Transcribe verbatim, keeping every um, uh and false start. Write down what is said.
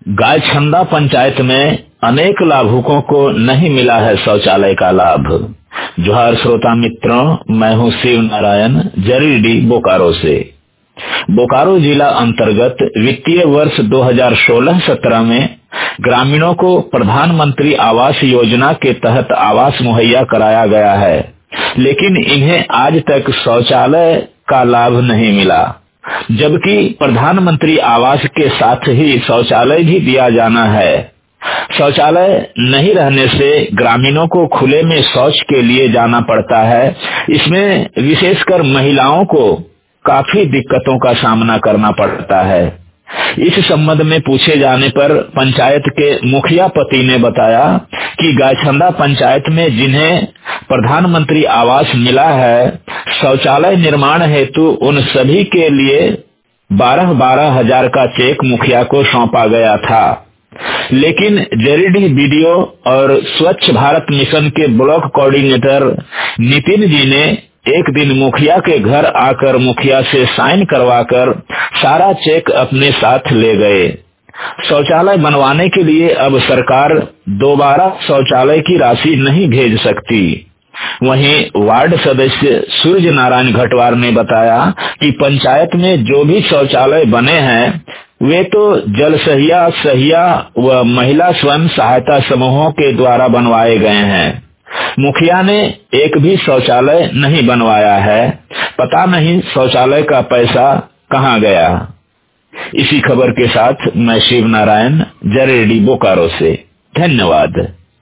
गायछंदा पंचायत में अनेक लाभुकों को नहीं मिला है शौचालय का लाभ। जोहार श्रोता मित्रों, मैं हूं शिव नारायण जरीडी बोकारो से। बोकारो जिला अंतर्गत वित्तीय वर्ष दो हज़ार सोलह सत्रह में ग्रामीणों को प्रधानमंत्री आवास योजना के तहत आवास मुहैया कराया गया है, लेकिन इन्हें आज तक शौचालय का लाभ नहीं मिला, जबकि प्रधानमंत्री आवास के साथ ही शौचालय भी दिया जाना है। शौचालय नहीं रहने से ग्रामीणों को खुले में शौच के लिए जाना पड़ता है। इसमें विशेषकर महिलाओं को काफी दिक्कतों का सामना करना पड़ता है। इस संबंध में पूछे जाने पर पंचायत के मुखिया पति ने बताया कि गायछंदा पंचायत में जिन्हें प्रधानमंत्री आवास मिला है, शौचालय निर्माण हेतु उन सभी के लिए बारह बारह हजार का चेक मुखिया को सौंपा गया था, लेकिन जेरीडी बीडीओ और स्वच्छ भारत मिशन के ब्लॉक कोऑर्डिनेटर नितिन जी ने एक दिन मुखिया के घर आकर मुखिया से साइन करवाकर सारा चेक अपने साथ ले गए। शौचालय बनवाने के लिए अब सरकार दोबारा शौचालय की राशि नहीं भेज सकती। वहीं वार्ड सदस्य सूर्य नारायण घटवार ने बताया कि पंचायत में जो भी शौचालय बने हैं वे तो जल सहिया सहिया व महिला स्वयं सहायता समूहों के द्वारा बनवाए गए हैं। मुखिया ने एक भी शौचालय नहीं बनवाया है। पता नहीं शौचालय का पैसा कहाँ गया। इसी खबर के साथ मैं शिव नारायण जरेडी बोकारो से। धन्यवाद।